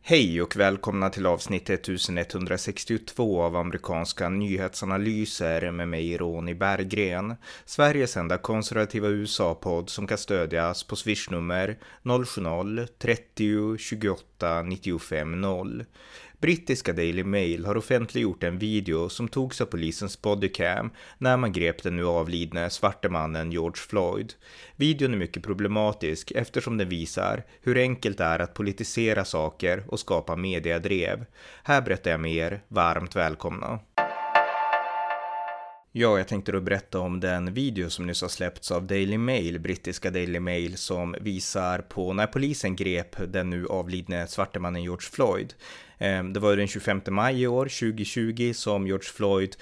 Hej och välkomna till avsnitt 1162 av amerikanska nyhetsanalyser med mig Ronny Berggren. Sveriges enda konservativa USA-podd som kan stödjas på swishnummer 070-30 28 95 0. Brittiska Daily Mail har offentliggjort en video som togs av polisens bodycam när man grep den nu avlidne svarte mannen George Floyd. Videon är mycket problematisk eftersom den visar hur enkelt det är att politisera saker och skapa mediadrev. Här berättar jag mer, varmt välkomna. Ja, jag tänkte då berätta om den video som nyss har släppts av Daily Mail, brittiska Daily Mail, som visar på när polisen grep den nu avlidne svarte mannen George Floyd. Det var den 25 maj i år, 2020, som George Floyd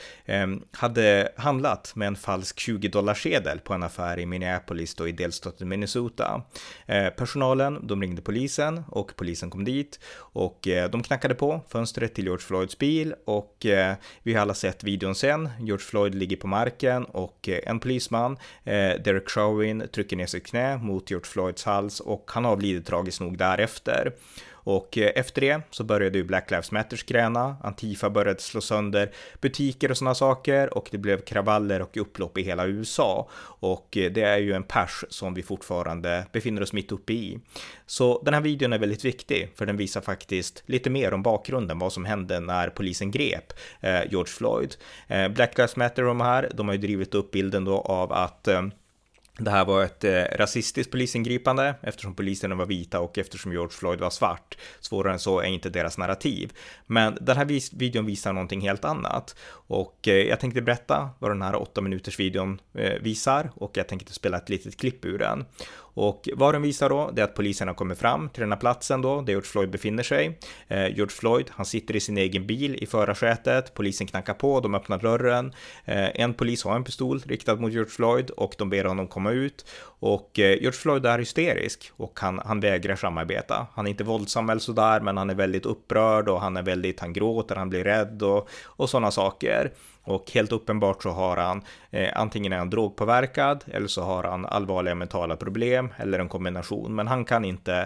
hade handlat med en falsk $20-sedel på en affär i Minneapolis då i delstaten Minnesota. Personalen, de ringde polisen och polisen kom dit och de knackade på fönstret till George Floyds bil och vi har alla sett videon sen. George Floyd ligger på marken och en polisman, Derek Chauvin, trycker ner sitt knä mot George Floyds hals och han avlider tragiskt nog därefter. Och efter det så började ju Black Lives Matters gräna, Antifa började slå sönder butiker och sådana saker och det blev kravaller och upplopp i hela USA. Och det är ju en pers som vi fortfarande befinner oss mitt uppe i. Så den här videon är väldigt viktig för den visar faktiskt lite mer om bakgrunden, vad som hände när polisen grep George Floyd. Black Lives Matter de har ju drivit upp bilden då av att det här var ett rasistiskt polisingripande eftersom poliserna var vita och eftersom George Floyd var svart. Svårare än så är inte deras narrativ. Men den här videon visar någonting helt annat. Och jag tänkte berätta vad den här 8 minuters videon visar och jag tänkte spela ett litet klipp ur den. Och vad den visar då, det är att poliserna kommer fram till den här platsen då, där George Floyd befinner sig. George Floyd, han sitter i sin egen bil i förarsätet, polisen knackar på, de öppnar dörren. En polis har en pistol riktad mot George Floyd och de ber honom komma ut. Och George Floyd är hysterisk och han vägrar samarbeta. Han är inte våldsam eller sådär, men han är väldigt upprörd och han gråter, han blir rädd och sådana saker. Och helt uppenbart så har han antingen är han drogpåverkad eller så har han allvarliga mentala problem eller en kombination. Men han kan inte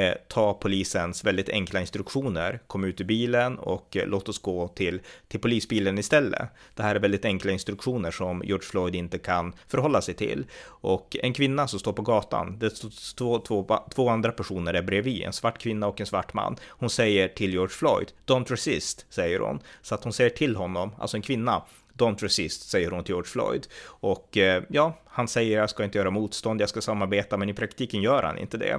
ta polisens väldigt enkla instruktioner, kom ut ur bilen och låt oss gå till polisbilen istället. Det här är väldigt enkla instruktioner som George Floyd inte kan förhålla sig till. Och en kvinna som står på gatan, det står två andra personer där bredvid, en svart kvinna och en svart man. Hon säger till George Floyd, don't resist, säger hon. Så att hon säger till honom, alltså en kvinna, don't resist, säger hon till George Floyd. Och han säger jag ska inte göra motstånd, jag ska samarbeta, men i praktiken gör han inte det.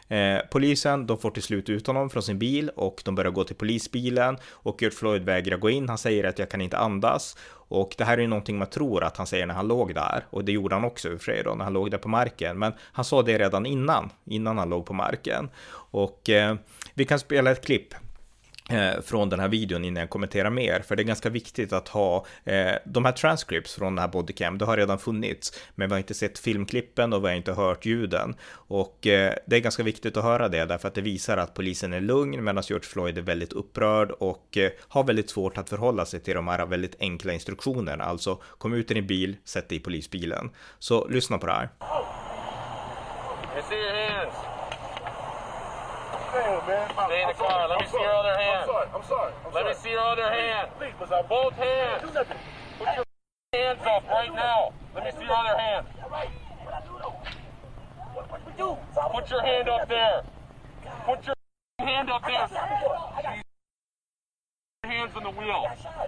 Polisen, de får till slut ut honom från sin bil och de börjar gå till polisbilen och George Floyd vägrar gå in. Han säger att jag kan inte andas. Och det här är ju någonting man tror att han säger när han låg där. Och det gjorde han också i och för sig då, när han låg där på marken. Men han sa det redan innan han låg på marken. Och vi kan spela ett klipp från den här videon innan jag kommenterar mer, för det är ganska viktigt att ha de här transcripts från den här bodycam. Det har redan funnits, men vi har inte sett filmklippen och vi har inte hört ljuden, och det är ganska viktigt att höra det därför att det visar att polisen är lugn medan George Floyd är väldigt upprörd och har väldigt svårt att förhålla sig till de här väldigt enkla instruktionerna, alltså kom ut i din bil, sätt dig i polisbilen. Så lyssna på det här. I see your hands. Stay in the car. Let me see your other hand. I'm sorry. Let me see your other hand. Please, Both hands. Put your hands up right now. Let me see your other hand. Put your hand up there. Put your hand up there. Hands on the wheel.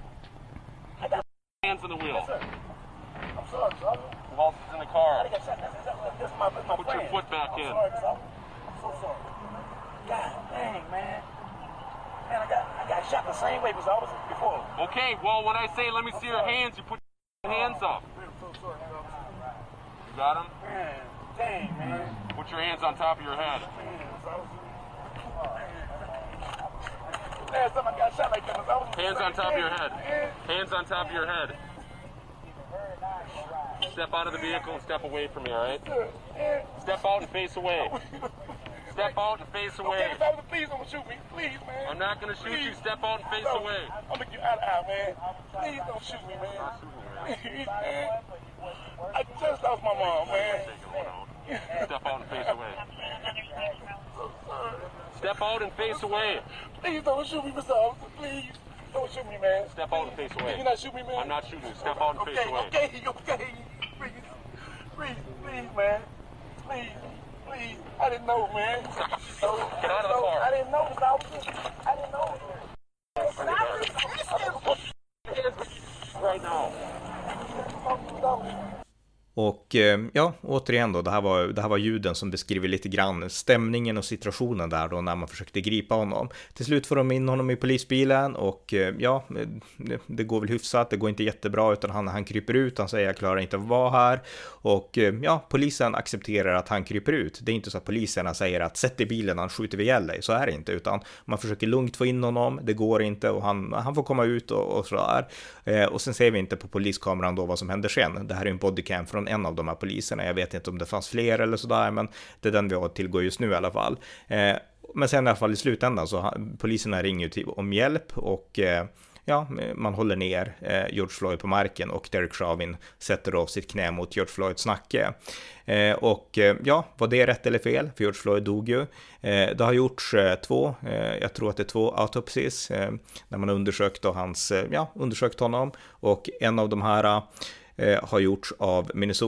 Hands on the wheel. I'm sorry, sir. Who else is in the car? This is my Put your foot back in. I'm so sorry. God dang, man. Man, I got shot the same way as I was before. Okay, well, when I say let me see your hands, you put your hands up. I'm so sorry, You got them? man. Dang, man. Put your hands on top of your head. Last time I got shot like that, I was Hands on top of your head. Hands on top of your head. Step out of the vehicle and step away from me, all right? Step out and face away. Step out and face away. Please don't shoot me. Please, man. I'm not going to shoot you. Step out and face away. I'll make you out of eye, man. Please don't shoot me, man. Please, man. I just lost my mom, man. Step out and face away. Step out and face away. Please don't shoot me, Mr. Officer. Please don't shoot me, man. Step out and face away. Can you not shoot me, man? I'm not shooting you. Step out and face away. Okay. Please, man. Please. I didn't know, man. Get out of the car. I didn't know, Mr. Officer. I didn't know. Right now. Och ja, återigen då, det här var ljuden som beskriver lite grann stämningen och situationen där då när man försökte gripa honom. Till slut får de in honom i polisbilen och ja, det går väl hyfsat, det går inte jättebra utan han kryper ut, han säger jag klarar inte att vara här och ja, polisen accepterar att han kryper ut. Det är inte så att poliserna säger att sätt i bilen, han skjuter vi ihjäl dig, så är det inte, utan man försöker lugnt få in honom, det går inte och han får komma ut och sådär. Och sen ser vi inte på poliskameran då vad som händer sen. Det här är en bodycam från en av de här poliserna. Jag vet inte om det fanns fler eller sådär, men det är den vi har att tillgå just nu i alla fall. Men sen i alla fall i slutändan så poliserna ringer ju om hjälp och ja, man håller ner George Floyd på marken och Derek Chauvin sätter då sitt knä mot George Floyds nacke. Och ja, var det rätt eller fel? För George Floyd dog ju. Det har gjorts jag tror att det är 2 autopsies när man har undersökt honom och en av de här har gjorts av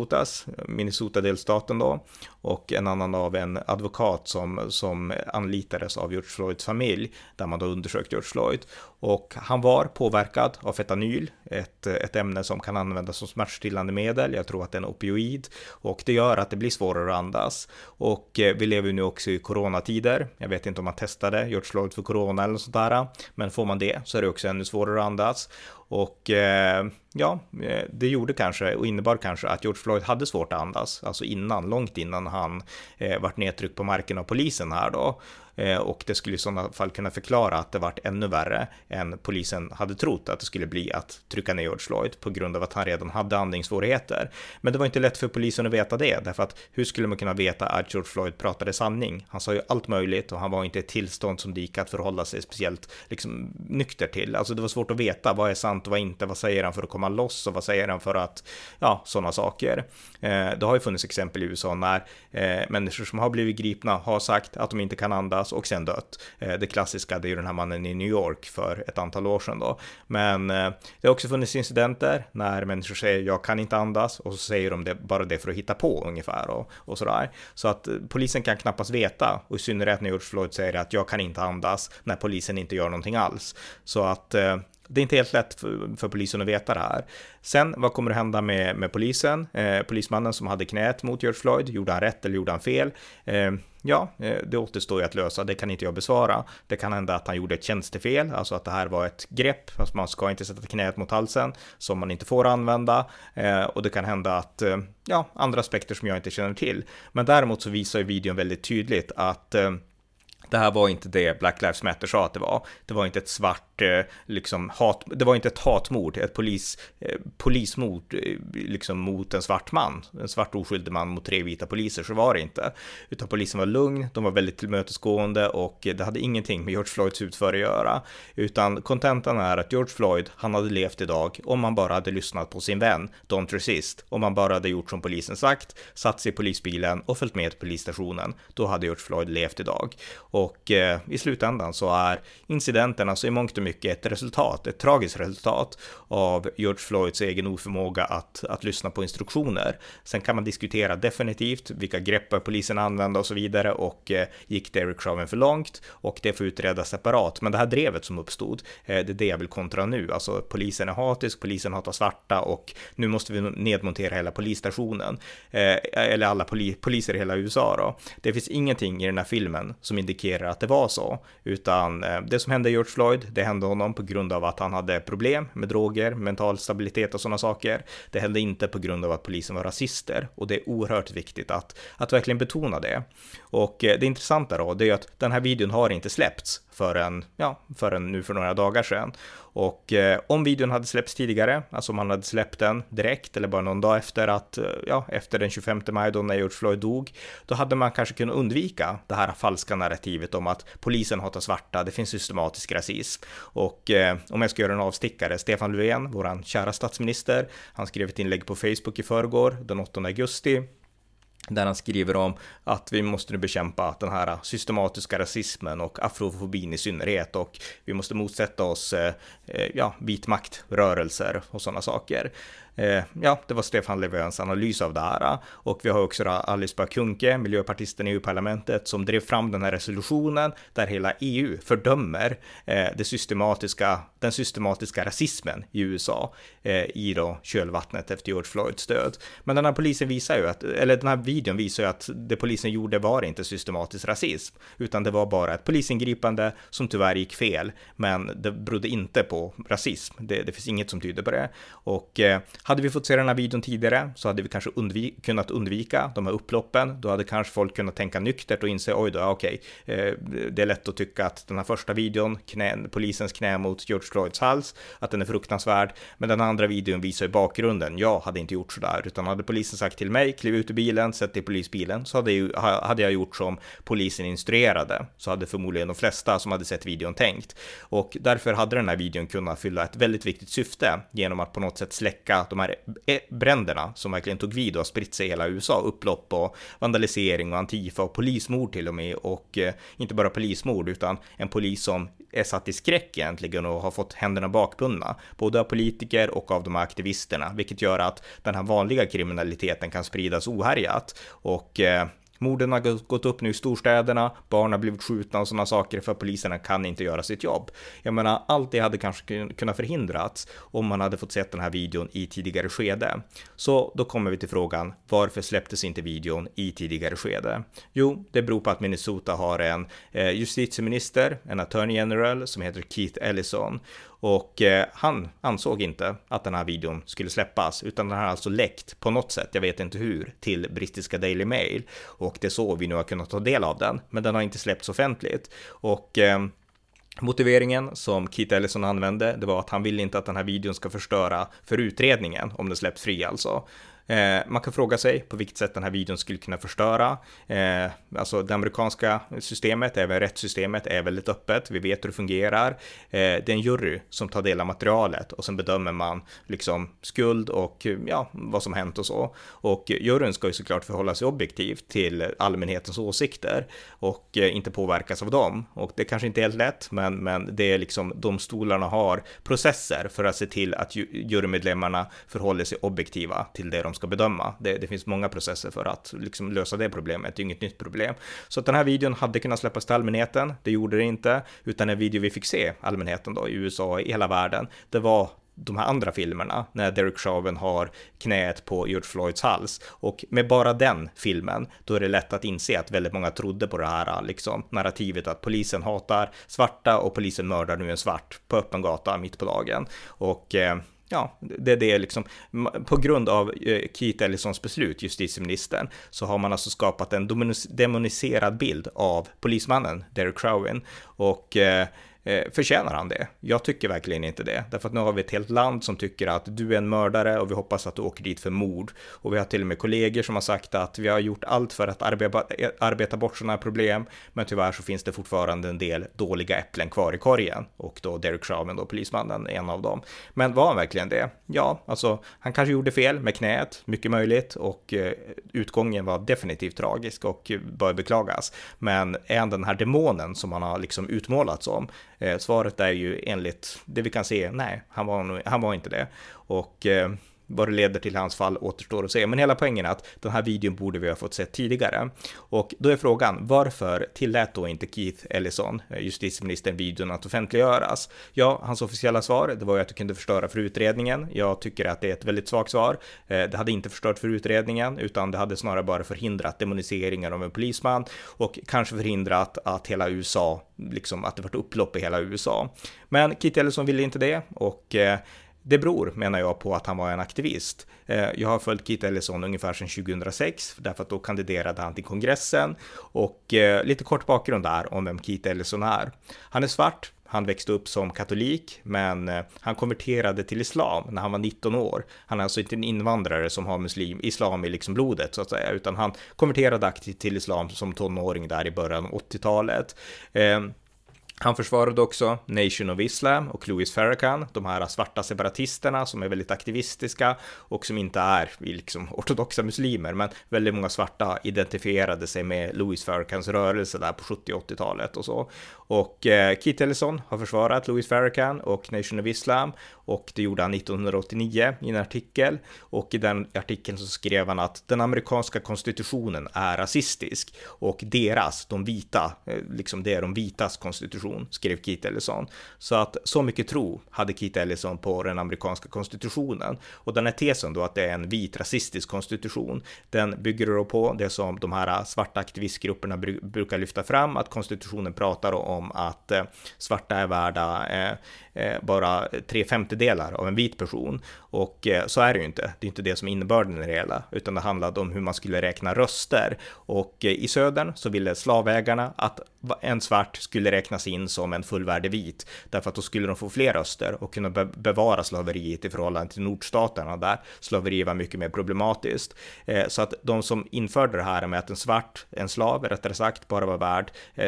Minnesota-delstaten då och en annan av en advokat som anlitades av George Floyds familj där man då undersökt George Floyd och han var påverkad av fentanyl, ett ämne som kan användas som smärtstillande medel, jag tror att det är en opioid och det gör att det blir svårare att andas och vi lever nu också i coronatider, jag vet inte om man testade George Floyd för corona eller sånt där, men får man det så är det också ännu svårare att andas och ja, det gjorde kanske och innebar kanske att George Floyd hade svårt att andas, alltså långt innan han vart nedtryckt på marken av polisen här då. Och det skulle i sådana fall kunna förklara att det vart ännu värre än polisen hade trott att det skulle bli att trycka ner George Floyd på grund av att han redan hade andningssvårigheter. Men det var inte lätt för polisen att veta det, därför att hur skulle man kunna veta att George Floyd pratade sanning? Han sa ju allt möjligt och han var inte i ett tillstånd som det gick att förhålla sig speciellt liksom nykter till. Alltså det var svårt att veta vad är sant och vad inte, vad säger han för att komma loss och vad säger han för att, ja, sådana saker. Det har ju funnits exempel i USA när människor som har blivit gripna har sagt att de inte kan andas och sen dött. Det klassiska, det är ju den här mannen i New York för ett antal år sedan då. Men det har också funnits incidenter när människor säger jag kan inte andas och så säger de bara det för att hitta på ungefär och sådär. Så att polisen kan knappast veta, och i synnerhet när George Floyd säger att jag kan inte andas när polisen inte gör någonting alls. Så att det är inte helt lätt för polisen att veta det här. Sen, vad kommer att hända med polisen? Polismannen som hade knät mot George Floyd, gjorde han rätt eller gjorde han fel? Ja, det återstår ju att lösa, det kan inte jag besvara. Det kan hända att han gjorde ett tjänstefel, alltså att det här var ett grepp, alltså man ska inte sätta knät mot halsen som man inte får använda. Och det kan hända att, ja, andra aspekter som jag inte känner till. Men däremot så visar ju videon väldigt tydligt att det här var inte det Black Lives Matter sa att det var. Det var inte ett svart liksom det var inte ett hatmord, ett polismord liksom mot en svart man, en svart oskyldig man mot 3 vita poliser, så var det inte. Utan polisen var lugn, de var väldigt tillmötesgående och det hade ingenting med George Floyds utför att göra. Utan kontentan är att George Floyd, han hade levt idag om man bara hade lyssnat på sin vän, Don't Resist. Om man bara hade gjort som polisen sagt, satt sig i polisbilen och följt med till polisstationen, då hade George Floyd levt idag. Och i slutändan så är incidenten alltså i mångt och mycket ett tragiskt resultat av George Floyds egen oförmåga att lyssna på instruktioner. Sen kan man diskutera definitivt vilka grepp polisen använde och så vidare, och gick Derek Chauvin för långt, och det får utredas separat. Men det här drevet som uppstod, det är det jag vill kontra nu. Alltså polisen är hatisk, polisen hatar svarta och nu måste vi nedmontera hela polisstationen. Eller alla poliser i hela USA då. Det finns ingenting i den här filmen som indikerar att det var så, utan det som hände George Floyd, det hände honom på grund av att han hade problem med droger, mental stabilitet och sådana saker. Det hände inte på grund av att polisen var rasister, och det är oerhört viktigt att verkligen betona det. Och det intressanta då, det är att den här videon har inte släppts förrän nu för några dagar sedan. Och om videon hade släppts tidigare, alltså om man hade släppt den direkt eller bara någon dag efter efter den 25 maj då när George Floyd dog, då hade man kanske kunnat undvika det här falska narrativet om att polisen hatar svarta, det finns systematisk rasism. Och om jag ska göra en avstickare, Stefan Löfven, våran kära statsminister, han skrev ett inlägg på Facebook i förrgår, den 8 augusti, där han skriver om att vi måste nu bekämpa den här systematiska rasismen och afrofobin i synnerhet, och vi måste motsätta oss vitmaktrörelser och sådana saker. Det var Stefan Löfvens analys av det här, och vi har också Alice Bah Kuhnke, miljöpartisten i EU-parlamentet, som drev fram den här resolutionen där hela EU fördömer den systematiska rasismen i USA i då kölvattnet efter George Floyds död. Men den här videon visar ju att det polisen gjorde var inte systematisk rasism, utan det var bara ett polisingripande som tyvärr gick fel, men det berodde inte på rasism. Det finns inget som tyder på det, och hade vi fått se den här videon tidigare så hade vi kanske kunnat undvika de här upploppen. Då hade kanske folk kunnat tänka nyktert och inse, det är lätt att tycka att den här första videon, polisens knä mot George Floyds hals, att den är fruktansvärd. Men den andra videon visar i bakgrunden, jag hade inte gjort sådär, utan hade polisen sagt till mig, kliv ut ur bilen, sätt dig i polisbilen, så hade jag gjort som polisen instruerade. Så hade förmodligen de flesta som hade sett videon tänkt. Och därför hade den här videon kunnat fylla ett väldigt viktigt syfte genom att på något sätt släcka de här bränderna som verkligen tog vid och har spritt sig i hela USA, upplopp och vandalisering och antifa och polismord till och med, och inte bara polismord utan en polis som är satt i skräck egentligen och har fått händerna bakbundna, både av politiker och av de här aktivisterna, vilket gör att den här vanliga kriminaliteten kan spridas ohärjat, och morden har gått upp nu i storstäderna, barn har blivit skjutna och sådana saker för att poliserna kan inte göra sitt jobb. Jag menar, allt det hade kanske kunnat förhindrats om man hade fått sett den här videon i tidigare skede. Så då kommer vi till frågan, varför släpptes inte videon i tidigare skede? Jo, det beror på att Minnesota har en justitieminister, en attorney general som heter Keith Ellison. Och han ansåg inte att den här videon skulle släppas, utan den har alltså läckt på något sätt, jag vet inte hur, till brittiska Daily Mail. Och det är så vi nu har kunnat ta del av den, men den har inte släppts offentligt. Och motiveringen som Keith Ellison använde, det var att han vill inte att den här videon ska förstöra för utredningen om den släpps fri alltså. Man kan fråga sig på vilket sätt den här videon skulle kunna förstöra. Alltså det amerikanska systemet, även rättssystemet, är väldigt öppet. Vi vet hur det fungerar. Det är en jury som tar del av materialet och sen bedömer man liksom skuld och vad som hänt och så. Och juryn ska ju såklart förhålla sig objektivt till allmänhetens åsikter och inte påverkas av dem. Och det kanske inte är helt lätt, men det är liksom domstolarna har processer för att se till att jurymedlemmarna förhåller sig objektiva till det de ska bedöma. Det finns många processer för att liksom lösa det problemet. Det är inget nytt problem. Så att den här videon hade kunnat släppas till allmänheten. Det gjorde det inte, utan en video vi fick se allmänheten då i USA och i hela världen, det var de här andra filmerna när Derek Chauvin har knät på George Floyds hals, och med bara den filmen då är det lätt att inse att väldigt många trodde på det här liksom narrativet att polisen hatar svarta och polisen mördar nu en svart på öppen gata mitt på dagen. Och det är liksom på grund av Keith Ellisons beslut, justitieministern, så har man alltså skapat en demoniserad bild av polismannen Derek Chauvin, och förtjänar han det? Jag tycker verkligen inte det. Därför att nu har vi ett helt land som tycker att du är en mördare och vi hoppas att du åker dit för mord. Och vi har till och med kollegor som har sagt att vi har gjort allt för att arbeta bort sådana här problem. Men tyvärr så finns det fortfarande en del dåliga äpplen kvar i korgen. Och då Derek Chauvin, då polismannen, är en av dem. Men var han verkligen det? Ja, alltså han kanske gjorde fel med knät, mycket möjligt. Och utgången var definitivt tragisk och bör beklagas. Men är han den här demonen som han har liksom utmålats som? Svaret är ju enligt det vi kan se, nej, han var inte det. Och vad det leder till hans fall återstår att se. Men hela poängen är att den här videon borde vi ha fått se tidigare. Och då är frågan, varför tillät då inte Keith Ellison, justitieministern, videon att offentliggöras? Ja, hans officiella svar, det var ju att det kunde förstöra för utredningen. Jag tycker att det är ett väldigt svagt svar. Det hade inte förstört för utredningen, utan det hade snarare bara förhindrat demoniseringen av en polisman och kanske förhindrat att hela USA, liksom att det var upplopp i hela USA. Men Keith Ellison ville inte det, och det beror, menar jag, på att han var en aktivist. Jag har följt Keith Ellison ungefär sedan 2006, därför att då kandiderade han till kongressen. Och lite kort bakgrund där om vem Keith Ellison är. Han är svart, han växte upp som katolik, men han konverterade till islam när han var 19 år. Han är alltså inte en invandrare som har islam i liksom blodet så att säga, utan han konverterade aktivt till islam som tonåring där i början av 80-talet. Han försvarade också Nation of Islam och Louis Farrakhan, de här svarta separatisterna som är väldigt aktivistiska och som inte är liksom ortodoxa muslimer, men väldigt många svarta identifierade sig med Louis Farrakhans rörelse där på 70- och 80-talet och så. Och Keith Ellison har försvarat Louis Farrakhan och Nation of Islam, och det gjorde han 1989 i en artikel, och i den artikeln så skrev han att den amerikanska konstitutionen är rasistisk och de vita, liksom det är de vitas konstitution, skrev Keith Ellison. Så att så mycket tro hade Keith Ellison på den amerikanska konstitutionen, och den här tesen då att det är en vit rasistisk konstitution, den bygger då på det som de här svarta aktivistgrupperna brukar lyfta fram, att konstitutionen pratar om att svarta är värda bara 3/5 av en vit person, och så är det ju inte. Det är inte det som är innebörden i det hela, utan det handlade om hur man skulle räkna röster, och i södern så ville slavägarna att en svart skulle räknas in som en fullvärdig vit, därför att då skulle de få fler röster och kunna bevara slaveriet i förhållande till nordstaterna där slaveri var mycket mer problematiskt. Så att de som införde det här med att en slav rättare sagt bara var värd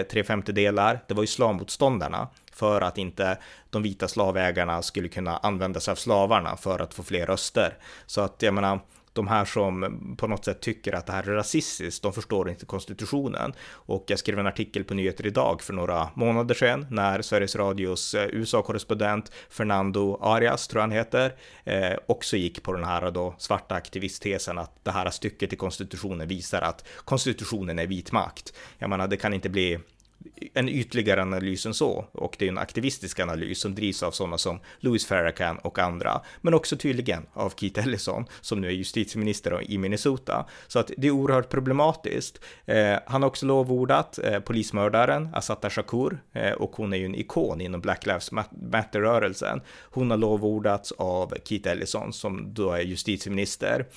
3/5, det var ju slavmotståndarna, för att inte de vita slavägarna skulle kunna använda sig av slavarna för att få fler röster. Så att jag menar, de här som på något sätt tycker att det här är rasistiskt, de förstår inte konstitutionen. Och jag skrev en artikel på Nyheter idag för några månader sedan när Sveriges Radios USA-korrespondent Fernando Arias, tror han heter, också gick på den här då svarta aktivisttesen att det här stycket i konstitutionen visar att konstitutionen är vit makt. Jag menar, det kan inte bli en ytligare analys än så, och det är en aktivistisk analys som drivs av sådana som Louis Farrakhan och andra, men också tydligen av Keith Ellison som nu är justitieminister i Minnesota. Så att det är oerhört problematiskt. Han har också lovordat polismördaren Assata Shakur, och hon är ju en ikon inom Black Lives Matter-rörelsen. Hon har lovordats av Keith Ellison som då är justitieminister.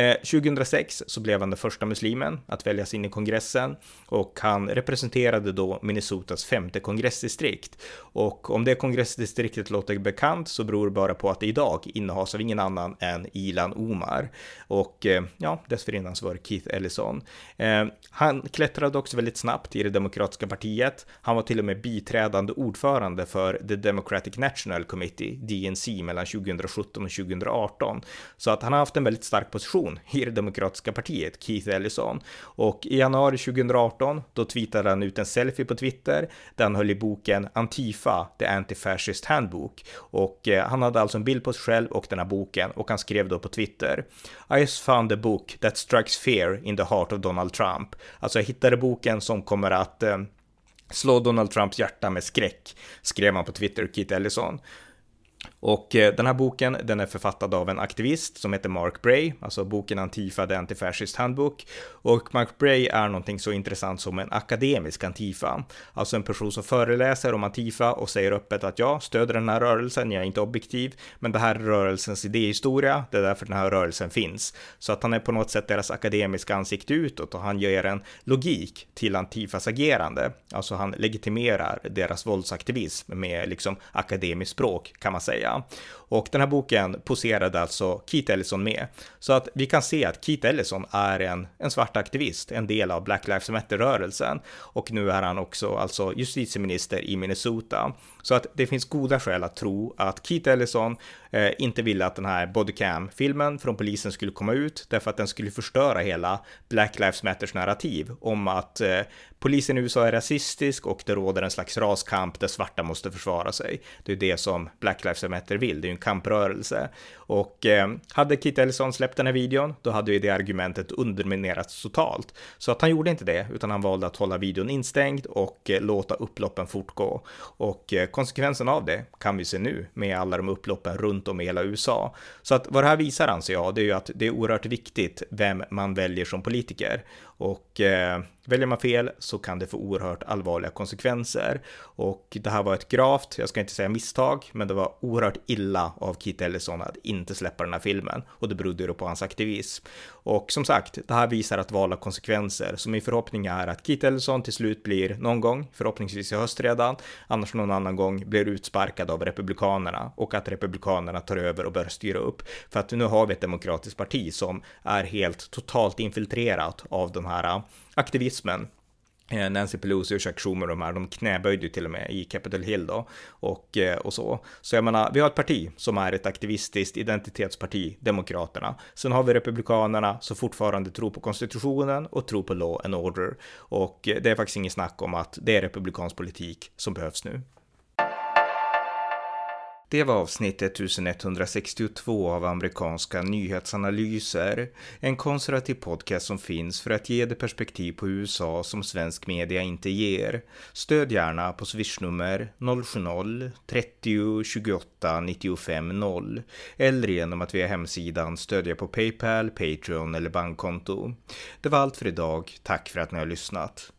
2006 så blev han den första muslimen att väljas in i kongressen, och han representerade då Minnesotas 5:e kongressdistrikt. Och om det kongressdistriktet låter bekant så beror det bara på att det idag innehas av ingen annan än Ilhan Omar. Och ja, dessförinnan så var det Keith Ellison. Han klättrade också väldigt snabbt i det demokratiska partiet. Han var till och med biträdande ordförande för The Democratic National Committee, DNC, mellan 2017 och 2018. Så att han har haft en väldigt stark position i det demokratiska partiet, Keith Ellison. Och i januari 2018 då tweetade han ut en selfie på Twitter där han höll i boken Antifa, The Anti-Fascist Handbook, och han hade alltså en bild på sig själv och den här boken, och han skrev då på Twitter: I just found a book that strikes fear in the heart of Donald Trump. Alltså jag hittade boken som kommer att slå Donald Trumps hjärta med skräck, skrev han på Twitter, Keith Ellison. Och den här boken, den är författad av en aktivist som heter Mark Bray, alltså boken Antifa, The Anti-Fascist Handbook. Och Mark Bray är någonting så intressant som en akademisk Antifa, alltså en person som föreläser om Antifa och säger öppet att jag stöder den här rörelsen, jag är inte objektiv, men det här är rörelsens idéhistoria, det är därför den här rörelsen finns. Så att han är på något sätt deras akademiska ansikte utåt, och han ger en logik till Antifas agerande, alltså han legitimerar deras våldsaktivism med liksom akademiskt språk, kan man säga. Och den här boken poserade alltså Keith Ellison med. Så att vi kan se att Keith Ellison är en svart aktivist, en del av Black Lives Matter-rörelsen. Och nu är han också alltså justitieminister i Minnesota. Så att det finns goda skäl att tro att Keith Ellison inte ville att den här bodycam-filmen från polisen skulle komma ut, därför att den skulle förstöra hela Black Lives Matters narrativ om att polisen i USA är rasistisk och det råder en slags raskamp där svarta måste försvara sig. Det är det som Black Lives Matter vill, det är ju en kamprörelse. Och hade Keith Ellison släppt den här videon, då hade ju det argumentet underminerats totalt. Så att han gjorde inte det, utan han valde att hålla videon instängd och låta upploppen fortgå. Och konsekvensen av det kan vi se nu med alla de upploppen runt om i hela USA. Så att vad det här visar, anser jag, det är ju att det är oerhört viktigt vem man väljer som politiker. Och väljer man fel så kan det få oerhört allvarliga konsekvenser. Och det här var ett gravt, jag ska inte säga misstag, men det var oerhört illa av Keith Ellison att inte släppa den här filmen. Och det berodde ju på hans aktivism. Och som sagt, det här visar att vala konsekvenser. Så min förhoppning är att Keith Ellison till slut blir någon gång, förhoppningsvis i höst redan, annars någon annan gång blir utsparkad av republikanerna. Och att republikanerna tar över och börjar styra upp. För att nu har vi ett demokratiskt parti som är helt totalt infiltrerat av den här aktivismen. Nancy Pelosi och Chuck Schumer och de här, de knäböjde till och med i Capitol Hill då, och så. Så jag menar, vi har ett parti som är ett aktivistiskt identitetsparti, Demokraterna. Sen har vi Republikanerna som fortfarande tror på konstitutionen och tror på law and order. Och det är faktiskt inget snack om att det är republikansk politik som behövs nu. Det var avsnitt 1162 av amerikanska nyhetsanalyser, en konservativ podcast som finns för att ge det perspektiv på USA som svensk media inte ger. Stöd gärna på swishnummer 070-30 28 95 0 eller genom att via hemsidan stödja på PayPal, Patreon eller bankkonto. Det var allt för idag, tack för att ni har lyssnat.